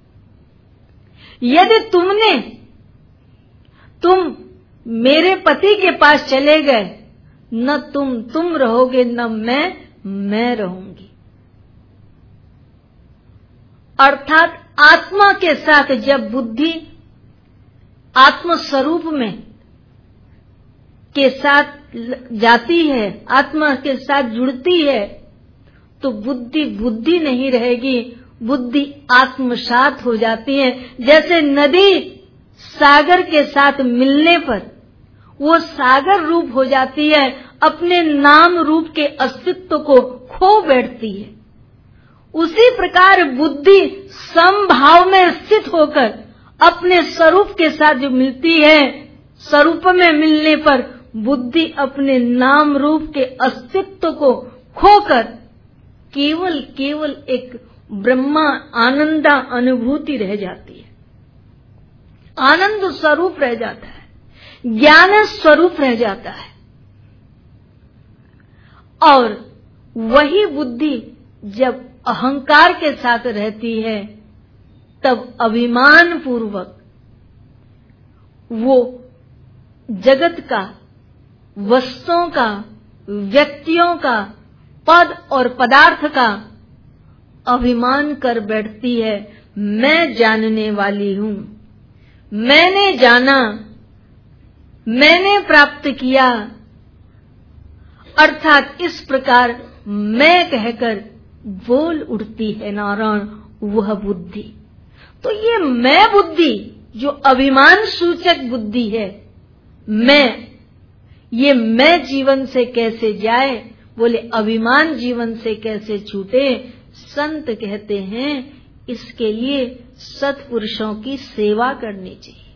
यदि तुमने तुम मेरे पति के पास चले गए, न तुम तुम रहोगे न मैं मैं रहूंगी। अर्थात आत्मा के साथ जब बुद्धि आत्म स्वरूप में के साथ जाती है, आत्मा के साथ जुड़ती है, तो बुद्धि बुद्धि नहीं रहेगी, बुद्धि आत्मसात हो जाती है। जैसे नदी सागर के साथ मिलने पर वो सागर रूप हो जाती है, अपने नाम रूप के अस्तित्व को खो बैठती है। उसी प्रकार बुद्धि समभाव में स्थित होकर अपने स्वरूप के साथ जो मिलती है, स्वरूप में मिलने पर बुद्धि अपने नाम रूप के अस्तित्व को खोकर केवल केवल एक ब्रह्मा आनंदा अनुभूति रह जाती है, आनंद स्वरूप रह जाता है, ज्ञान स्वरूप रह जाता है। और वही बुद्धि जब अहंकार के साथ रहती है तब अभिमान पूर्वक वो जगत का, वस्तुओं का, व्यक्तियों का, पद और पदार्थ का अभिमान कर बैठती है। मैं जानने वाली हूं, मैंने जाना, मैंने प्राप्त किया, अर्थात इस प्रकार मैं कहकर बोल उठती है नारायण वह बुद्धि। तो ये मैं बुद्धि जो अभिमान सूचक बुद्धि है, मैं, ये मैं जीवन से कैसे जाए? बोले अभिमान जीवन से कैसे छूटे? संत कहते हैं इसके लिए सत्पुरुषों की सेवा करनी चाहिए।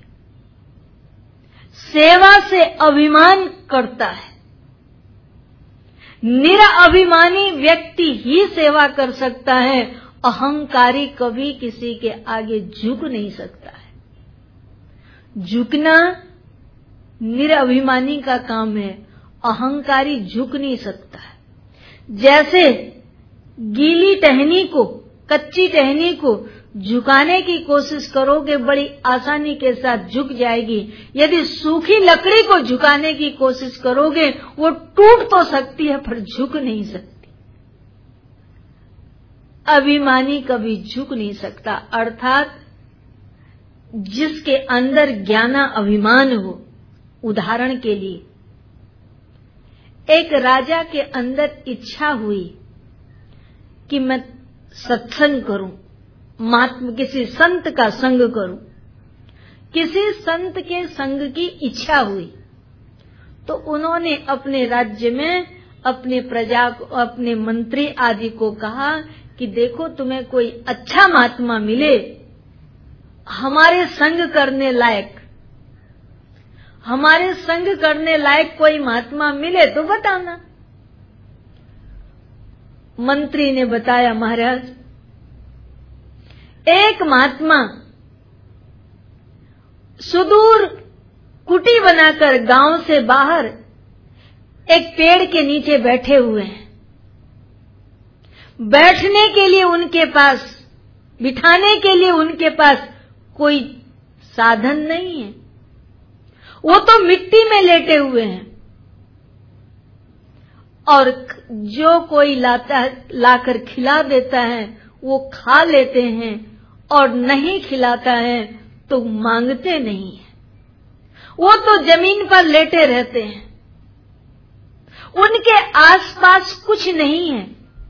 सेवा से अभिमान करता है, निराभिमानी व्यक्ति ही सेवा कर सकता है अहंकारी कभी किसी के आगे झुक नहीं सकता है। झुकना निरअभिमानी का काम है, अहंकारी झुक नहीं सकता है। जैसे गीली टहनी को, कच्ची टहनी को झुकाने की कोशिश करोगे बड़ी आसानी के साथ झुक जाएगी। यदि सूखी लकड़ी को झुकाने की कोशिश करोगे वो टूट तो सकती है पर झुक नहीं सकती। अभिमानी कभी झुक नहीं सकता, अर्थात जिसके अंदर ज्ञाना अभिमान हो। उदाहरण के लिए एक राजा के अंदर इच्छा हुई कि मैं सत्संग करूं, महात्मा किसी संत का संग करूं। किसी संत के संग की इच्छा हुई तो उन्होंने अपने राज्य में अपने प्रजा को, अपने मंत्री आदि को कहा कि देखो तुम्हें कोई अच्छा महात्मा मिले हमारे संग करने लायक, हमारे संग करने लायक कोई महात्मा मिले तो बताना। मंत्री ने बताया, महाराज एक महात्मा सुदूर कुटी बनाकर गांव से बाहर एक पेड़ के नीचे बैठे हुए हैं। बैठने के लिए उनके पास, बिठाने के लिए उनके पास कोई साधन नहीं है। वो तो मिट्टी में लेटे हुए हैं और जो कोई लाता लाकर खिला देता है वो खा लेते हैं और नहीं खिलाता है तो मांगते नहीं है। वो तो जमीन पर लेटे रहते हैं, उनके आसपास कुछ नहीं है।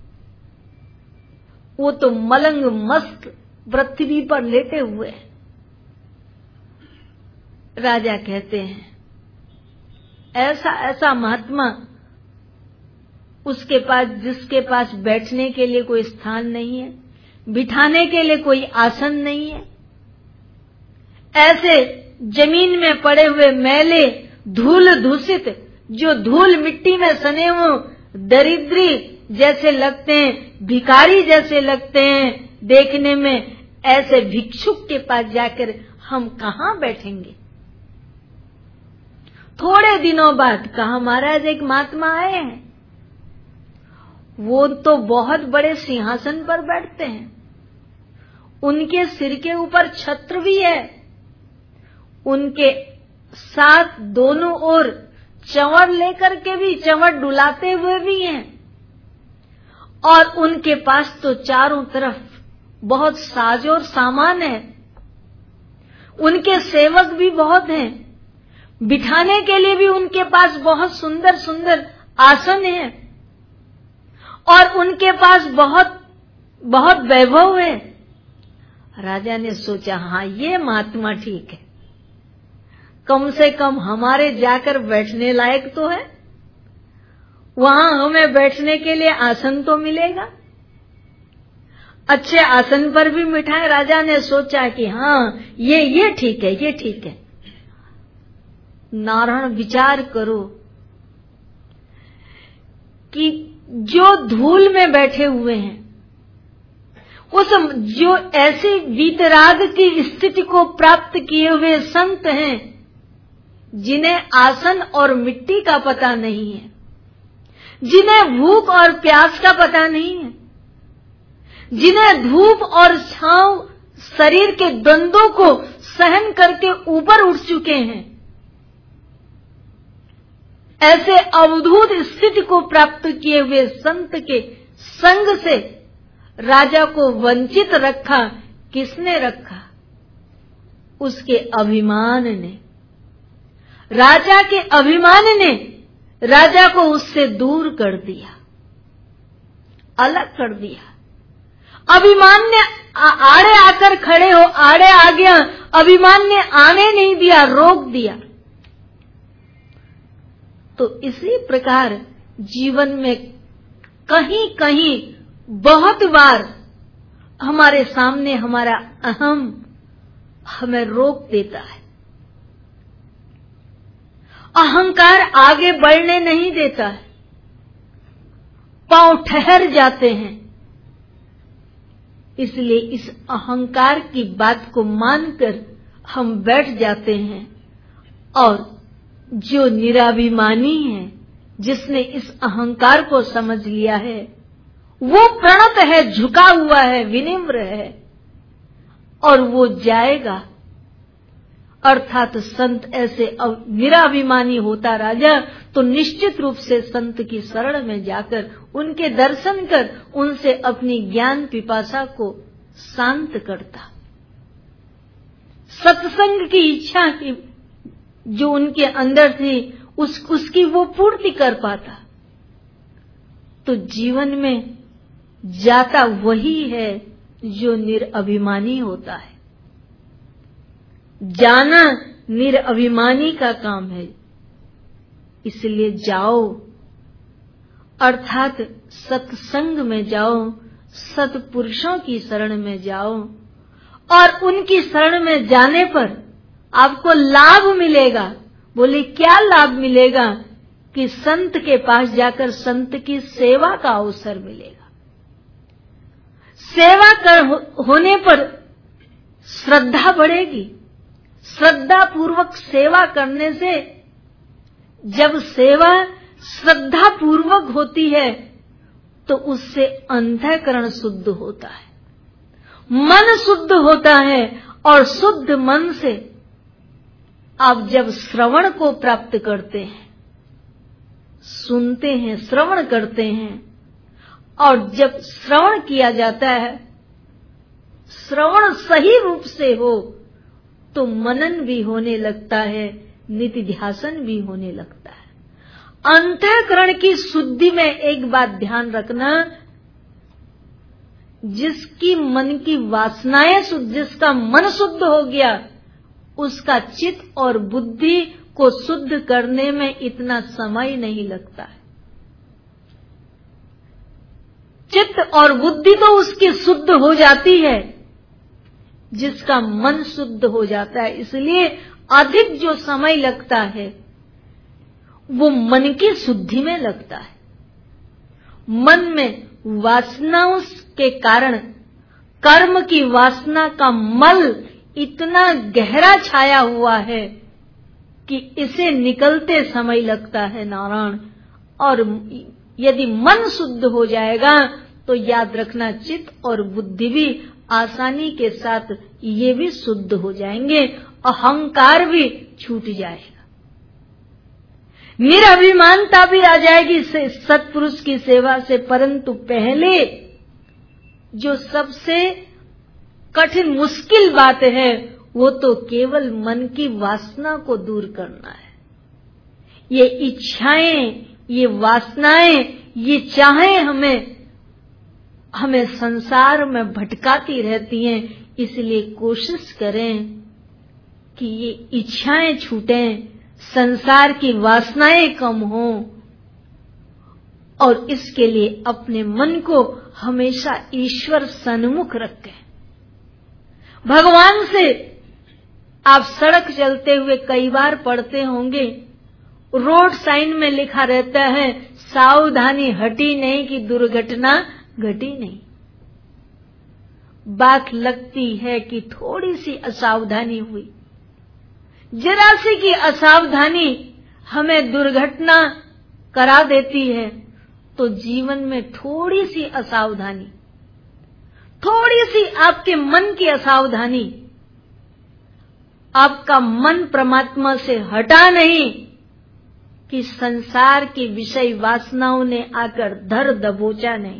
वो तो मलंग मस्त पृथ्वी पर लेटे हुए हैं। राजा कहते हैं ऐसा ऐसा महात्मा, उसके पास, जिसके पास बैठने के लिए कोई स्थान नहीं है, बिठाने के लिए कोई आसन नहीं है, ऐसे जमीन में पड़े हुए मैले धूल दूषित, जो धूल मिट्टी में सने हो दरिद्री जैसे लगते हैं, भिखारी जैसे लगते हैं देखने में, ऐसे भिक्षुक के पास जाकर हम कहाँ बैठेंगे। थोड़े दिनों बाद कहा, महाराज एक महात्मा आए हैं, वो तो बहुत बड़े सिंहासन पर बैठते हैं, उनके सिर के ऊपर छत्र भी है, उनके साथ दोनों ओर चंवर लेकर के भी, चंवर डुलाते हुए भी हैं, और उनके पास तो चारों तरफ बहुत साज और सामान है, उनके सेवक भी बहुत हैं, बिठाने के लिए भी उनके पास बहुत सुंदर सुंदर आसन है, और उनके पास बहुत बहुत वैभव है। राजा ने सोचा, हाँ ये महात्मा ठीक है, कम से कम हमारे जाकर बैठने लायक तो है, वहां हमें बैठने के लिए आसन तो मिलेगा, अच्छे आसन पर भी बिठाए। राजा ने सोचा कि हाँ ये ये ठीक है, ये ठीक है। नारायण विचार करो कि जो धूल में बैठे हुए हैं, उस जो ऐसी वीतराग की स्थिति को प्राप्त किए हुए संत हैं, जिन्हें आसन और मिट्टी का पता नहीं है, जिन्हें भूख और प्यास का पता नहीं है, जिन्हें धूप और छांव शरीर के द्वंद्वों को सहन करके ऊपर उठ चुके हैं, ऐसे अवधूत स्थिति को प्राप्त किए हुए संत के संग से राजा को वंचित रखा। किसने रखा? उसके अभिमान ने। राजा के अभिमान ने राजा को उससे दूर कर दिया, अलग कर दिया। अभिमान ने आड़े आकर खड़े हो, आड़े आ गया, अभिमान ने आने नहीं दिया, रोक दिया। तो इसी प्रकार जीवन में कहीं कहीं बहुत बार हमारे सामने हमारा अहम हमें रोक देता है, अहंकार आगे बढ़ने नहीं देता है, पांव ठहर जाते हैं। इसलिए इस अहंकार की बात को मानकर हम बैठ जाते हैं, और जो निराभिमानी है, जिसने इस अहंकार को समझ लिया है, वो प्रणत है, झुका हुआ है, विनिम्र है, और वो जाएगा। अर्थात संत ऐसे निराभिमानी होता राजा तो निश्चित रूप से संत की शरण में जाकर उनके दर्शन कर उनसे अपनी ज्ञान पिपासा को शांत करता। सत्संग की इच्छा की जो उनके अंदर थी उस उसकी वो पूर्ति कर पाता। तो जीवन में जाता वही है जो निरअभिमानी होता है। जाना निरअभिमानी का काम है, इसलिए जाओ, अर्थात सत्संग में जाओ, सत्पुरुषों की शरण में जाओ, और उनकी शरण में जाने पर आपको लाभ मिलेगा। बोले क्या लाभ मिलेगा? कि संत के पास जाकर संत की सेवा का अवसर मिलेगा। सेवा कर होने पर श्रद्धा बढ़ेगी। श्रद्धा पूर्वक सेवा करने से, जब सेवा श्रद्धा पूर्वक होती है तो उससे अंतःकरण शुद्ध होता है, मन शुद्ध होता है, और शुद्ध मन से आप जब श्रवण को प्राप्त करते हैं, सुनते हैं, श्रवण करते हैं, और जब श्रवण किया जाता है, श्रवण सही रूप से हो तो मनन भी होने लगता है, निधिध्यासन भी होने लगता है। अंतःकरण की शुद्धि में एक बात ध्यान रखना, जिसकी मन की वासनाएं शुद्ध, जिसका मन शुद्ध हो गया, उसका चित्त और बुद्धि को शुद्ध करने में इतना समय नहीं लगता है। चित्त और बुद्धि तो उसकी शुद्ध हो जाती है जिसका मन शुद्ध हो जाता है। इसलिए अधिक जो समय लगता है वो मन की शुद्धि में लगता है। मन में वासनाओं के कारण कर्म की वासना का मल इतना गहरा छाया हुआ है कि इसे निकलते समय लगता है नारायण। और यदि मन शुद्ध हो जाएगा तो याद रखना, चित्त और बुद्धि भी आसानी के साथ ये भी शुद्ध हो जाएंगे, अहंकार भी छूट जाएगा, निरअभिमानता भी आ जाएगी सत्पुरुष की सेवा से। परंतु पहले जो सबसे कठिन मुश्किल बात है वो तो केवल मन की वासना को दूर करना है। ये इच्छाएं, ये वासनाएं, ये चाहें हमें हमें संसार में भटकाती रहती हैं। इसलिए कोशिश करें कि ये इच्छाएं छूटें, संसार की वासनाएं कम हों, और इसके लिए अपने मन को हमेशा ईश्वर सन्मुख रखें। भगवान से आप सड़क चलते हुए कई बार पढ़ते होंगे, रोड साइन में लिखा रहता है, सावधानी हटी नहीं कि दुर्घटना घटी नहीं। बात लगती है कि थोड़ी सी असावधानी हुई, जरा सी की असावधानी हमें दुर्घटना करा देती है। तो जीवन में थोड़ी सी असावधानी, थोड़ी सी आपके मन की असावधानी, आपका मन परमात्मा से हटा नहीं कि संसार की विषय वासनाओं ने आकर धर दबोचा नहीं,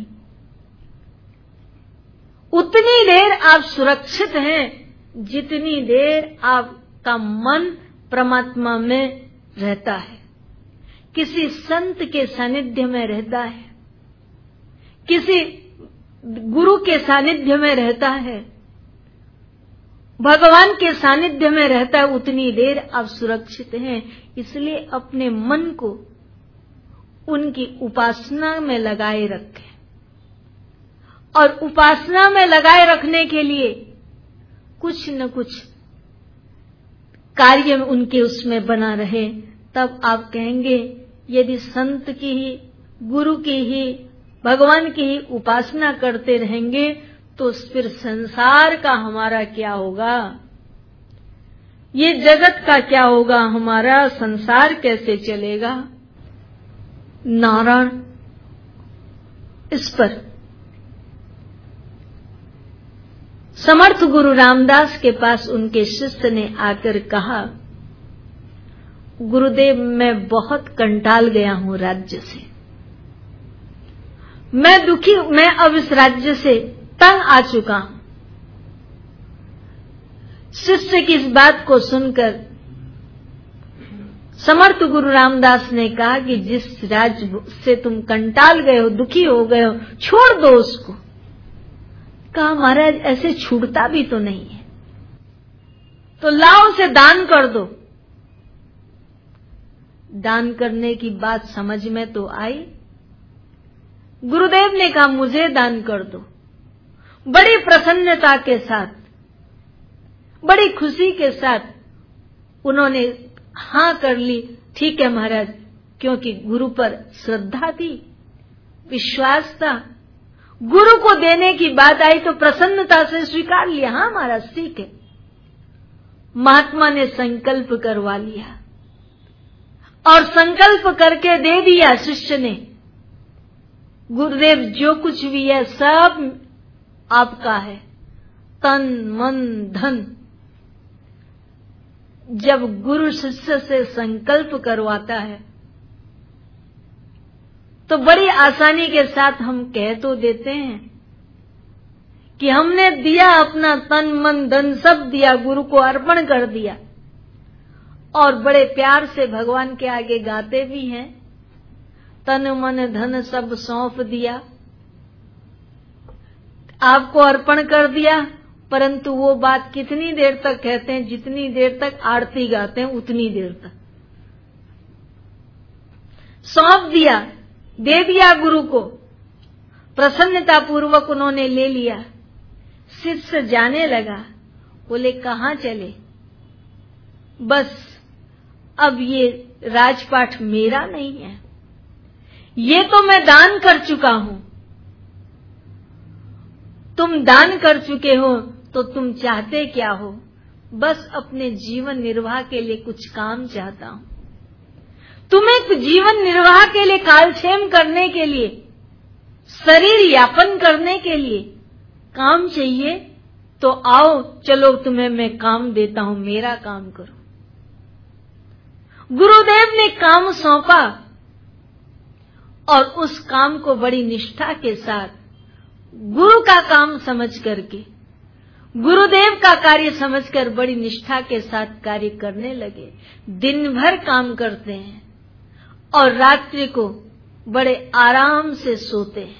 उतनी देर आप सुरक्षित हैं जितनी देर आपका मन परमात्मा में रहता है, किसी संत के सानिध्य में रहता है, किसी गुरु के सानिध्य में रहता है, भगवान के सानिध्य में रहता है, उतनी देर आप सुरक्षित हैं। इसलिए अपने मन को उनकी उपासना में लगाए रखें, और उपासना में लगाए रखने के लिए कुछ न कुछ कार्य उनके उसमें बना रहे। तब आप कहेंगे यदि संत की ही, गुरु की ही, भगवान की ही उपासना करते रहेंगे तो फिर संसार का हमारा क्या होगा, ये जगत का क्या होगा, हमारा संसार कैसे चलेगा। नारायण इस पर समर्थ गुरु रामदास के पास उनके शिष्य ने आकर कहा, गुरुदेव मैं बहुत कंटाल गया हूं राज्य से, मैं दुखी, मैं अब इस राज्य से तंग आ चुका हूं। शिष्य की इस बात को सुनकर समर्थ गुरु रामदास ने कहा कि जिस राज्य से तुम कंटाल गए हो, दुखी हो गए हो, छोड़ दो उसको। कहा महाराज ऐसे छूटता भी तो नहीं है, तो लाओ उसे दान कर दो। दान करने की बात समझ में तो आई। गुरुदेव ने कहा मुझे दान कर दो। बड़ी प्रसन्नता के साथ, बड़ी खुशी के साथ उन्होंने हां कर ली। ठीक है महाराज, क्योंकि गुरु पर श्रद्धा थी, विश्वास था। गुरु को देने की बात आई तो प्रसन्नता से स्वीकार लिया। हाँ महाराज ठीक है। महात्मा ने संकल्प करवा लिया और संकल्प करके दे दिया शिष्य ने। गुरुदेव जो कुछ भी है सब आपका है, तन मन धन। जब गुरु शिष्य से संकल्प करवाता है तो बड़ी आसानी के साथ हम कह तो देते हैं कि हमने दिया, अपना तन मन धन सब दिया, गुरु को अर्पण कर दिया। और बड़े प्यार से भगवान के आगे गाते भी हैं, तन मन धन सब सौंप दिया, आपको अर्पण कर दिया। परंतु वो बात कितनी देर तक कहते हैं, जितनी देर तक आरती गाते हैं उतनी देर तक। सौंप दिया, दे दिया गुरु को, प्रसन्नता पूर्वक उन्होंने ले लिया। शिष्य जाने लगा। बोले कहाँ चले? बस अब ये राजपाट मेरा नहीं है, ये तो मैं दान कर चुका हूं। तुम दान कर चुके हो तो तुम चाहते क्या हो? बस अपने जीवन निर्वाह के लिए कुछ काम चाहता हूं। तुम्हें जीवन निर्वाह के लिए, कालक्षेम करने के लिए, शरीर यापन करने के लिए काम चाहिए तो आओ, चलो तुम्हें मैं काम देता हूं, मेरा काम करो। गुरुदेव ने काम सौंपा और उस काम को बड़ी निष्ठा के साथ, गुरु का काम समझ करके, गुरुदेव का कार्य समझकर बड़ी निष्ठा के साथ कार्य करने लगे। दिन भर काम करते हैं और रात्रि को बड़े आराम से सोते हैं।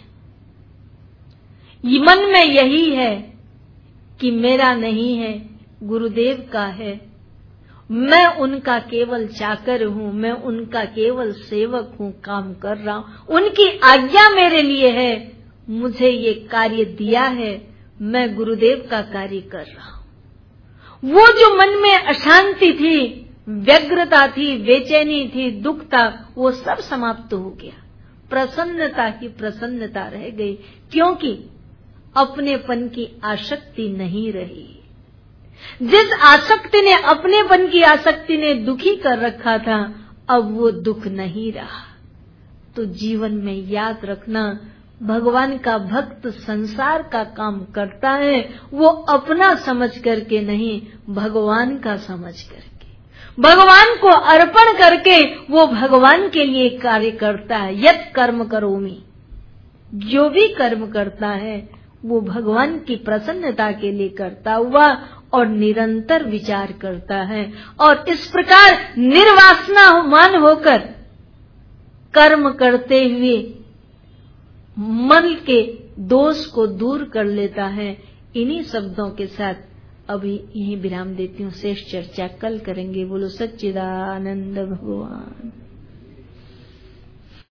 ये मन में यही है कि मेरा नहीं है, गुरुदेव का है, मैं उनका केवल चाकर हूं, मैं उनका केवल सेवक हूं, काम कर रहा हूं, उनकी आज्ञा मेरे लिए है, मुझे ये कार्य दिया है, मैं गुरुदेव का कार्य कर रहा हूं। वो जो मन में अशांति थी, व्यग्रता थी, बेचैनी थी, दुख था, वो सब समाप्त हो गया। प्रसन्नता की प्रसन्नता रह गई, क्योंकि अपनेपन की आसक्ति नहीं रही। जिस आसक्ति ने, अपनेपन की आसक्ति ने दुखी कर रखा था, अब वो दुख नहीं रहा। तो जीवन में याद रखना, भगवान का भक्त संसार का काम करता है, वो अपना समझ करके नहीं, भगवान का समझ करके, भगवान को अर्पण करके वो भगवान के लिए कार्य करता है। यत् कर्म करोमि, जो भी कर्म करता है वो भगवान की प्रसन्नता के लिए करता हुआ और निरंतर विचार करता है। और इस प्रकार निर्वासनामान होकर कर्म करते हुए मन के दोष को दूर कर लेता है। इन्हीं शब्दों के साथ अभी यहीं विराम देती हूँ। शेष चर्चा कल करेंगे। बोलो सच्चिदानंद भगवान।